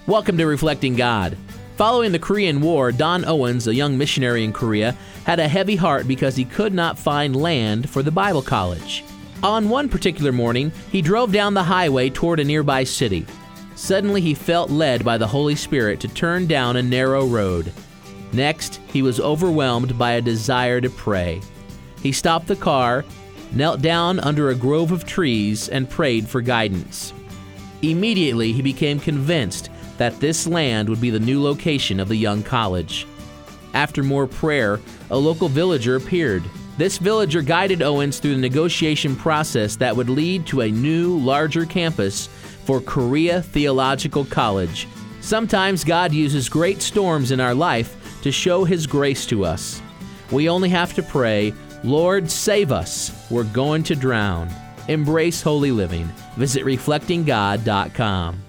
Welcome to Reflecting God. Following the Korean War, Don Owens, a young missionary in Korea, had a heavy heart because he could not find land for the Bible college. On one particular morning, he drove down the highway toward a nearby city. Suddenly, he felt led by the Holy Spirit to turn down a narrow road. Next, he was overwhelmed by a desire to pray. He stopped the car, knelt down under a grove of trees, and prayed for guidance. Immediately, he became convinced that this land would be the new location of the young college. After more prayer, a local villager appeared. This villager guided Owens through the negotiation process that would lead to a new, larger campus for Korea Theological College. Sometimes God uses great storms in our life to show His grace to us. We only have to pray, "Lord, save us. We're going to drown." Embrace holy living. Visit reflectinggod.com.